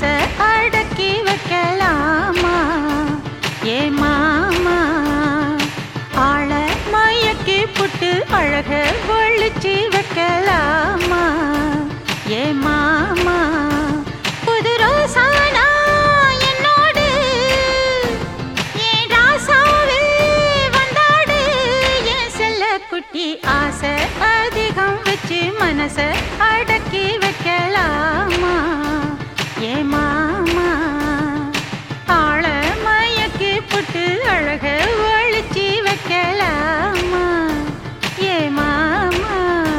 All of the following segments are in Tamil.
மனசை அடக்கி வைக்கலாமா ஏ மாமா ஆள மயக்கி புட்டு அழக ஒழிச்சு வைக்கலாமா ஏ மாமா புது ரோசானா என்னோடு ஏன் ராசாவே வந்தாடு என் செல்ல குட்டி ஆசை அதிகம் வச்சு மனசை அடக்கி வைக்கலாமா ஏ மாமா ஆள மயக்கி புட்டு அழக ஒழிச்சு வைக்கலாமா ஏ மாமா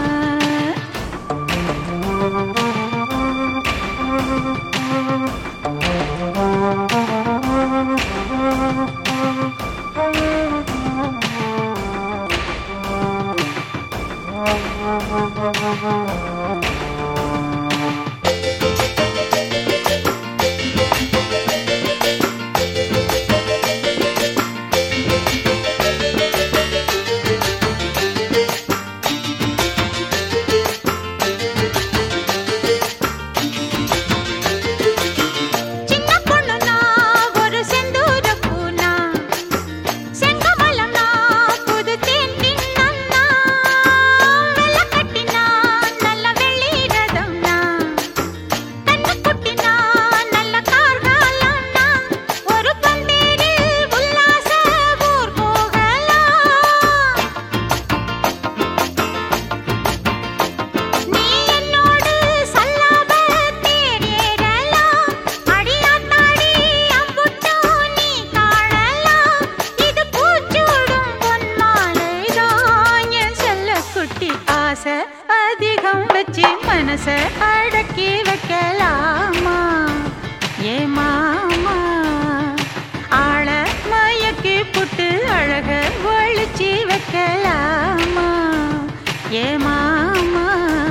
அதிகம் வச்சு மனசை அடக்கி வைக்கலாமா ஏ மாமா ஆள மயக்கி புட்டு அழக ஒழிச்சு வைக்கலாமா ஏ மாமா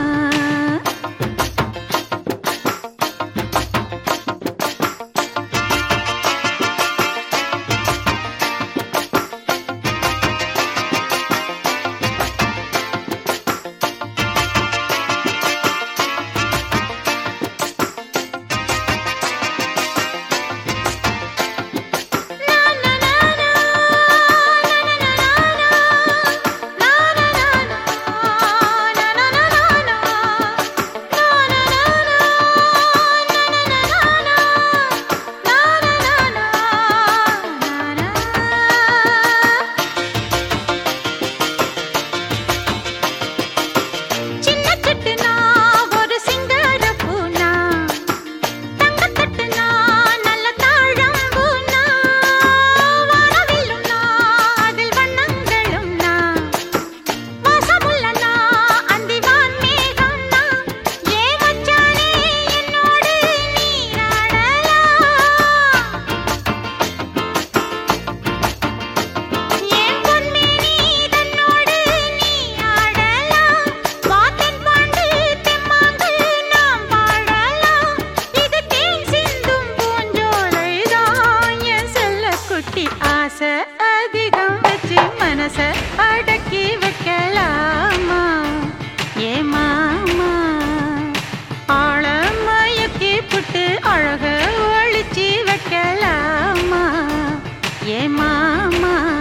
அதிகம் வச்சு மனசை அடக்கி வைக்கலாமா ஏ மாமா ஆள மயக்கி புட்டு அழக ஒழிச்சு வைக்கலாமா ஏ மாமா